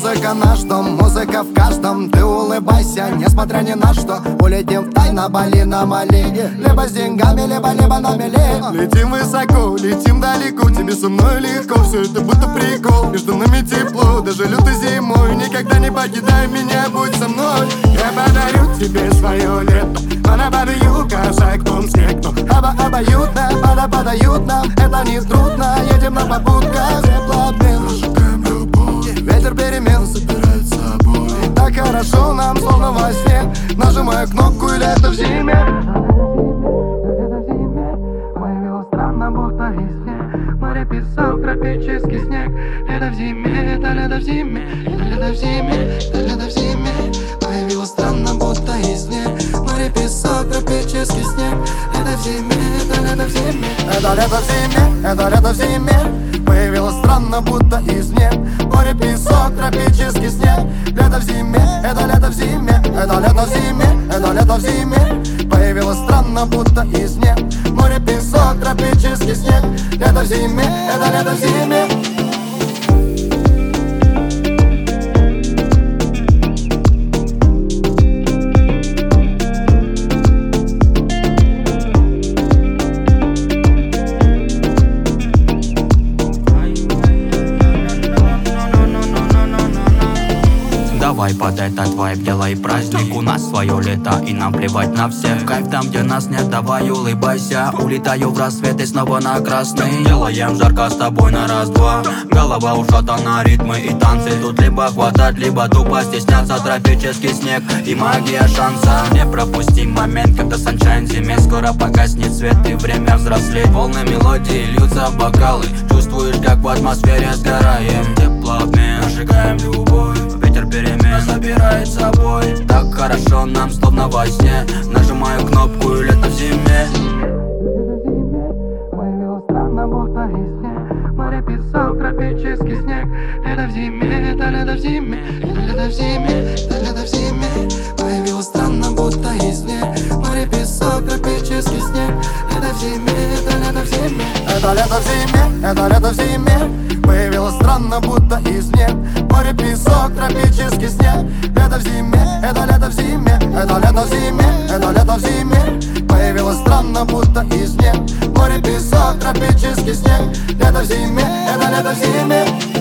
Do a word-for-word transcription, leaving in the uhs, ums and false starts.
Музыка наш дом, музыка в каждом. Ты улыбайся, несмотря ни на что. Улетим в тай на Бали, на Мали. Либо с деньгами, либо, либо на мели. Летим высоко, летим далеко. Тебе со мной легко, все это будто прикол. Между нами тепло, даже лютой зимой. Никогда не покидай меня, будь со мной. Я подарю тебе свое лето. Она подаю, как том снег. Но оба обоюдно, пада подают нам. Это не трудно, едем на попутках. Теплообмен, зажигаем любовь. Ветер перемен собирает с собой. Так хорошо нам, словно во сне. Нажимаю кнопку и лето в зиме. Появилось странно, будто из сне. Море писал тропический снег. Лето в зиме, это лето в зиме. Это лето в зиме, это лето в зиме. Появилось странно, будто из сне. Море писал тропический снег. Лето в зиме, это лето в зиме. Это лето в зиме, это лето в зиме. Появилось странно, будто извне. Море, песок, тропический снег. Лето в зиме, это лето в зиме. Это лето в зиме, это лето в зиме. Появилось странно, будто извне. Море, песок, тропический снег. Лето в зиме, это лето в зиме. Давай под этот вайб делай праздник. У нас свое лето и нам плевать на всех. Кайф там, где нас нет, давай улыбайся. Улетаю в рассвет и снова на красный. Делаем жарко с тобой на раз-два. Голова ушата на ритмы и танцы. Тут либо хватать, либо тупо стесняться. Тропический снег и магия шанса. Не пропусти момент, когда саншайн зиме. Скоро погаснет свет и время взрослеть. Волны мелодии льются в бокалы. Чувствуешь, как в атмосфере сгораем. Теплообмен, зажигаем любовь. Ветер перемен забирает с собой. Так хорошо нам, словно во сне. Нажимаю кнопку и лето в зиме. Появилось странно, будто из сне. Море, песок, тропический снег. Лето в зиме, это лето в зиме. Это лето в зиме, это лето в зиме. Появилось странно, будто из сне. Море, песок, тропический снег. Лето в зиме, это лето в зиме. Это лето в зиме, это лето в зиме. Появилось странно, будто извне. Море, песок, тропический снег. Лето в зиме, это лето в зиме. Это лето в зиме, это лето в зиме. Появилось странно, будто извне. Море, песок, тропический снег. Лето в зиме, это лето в зиме.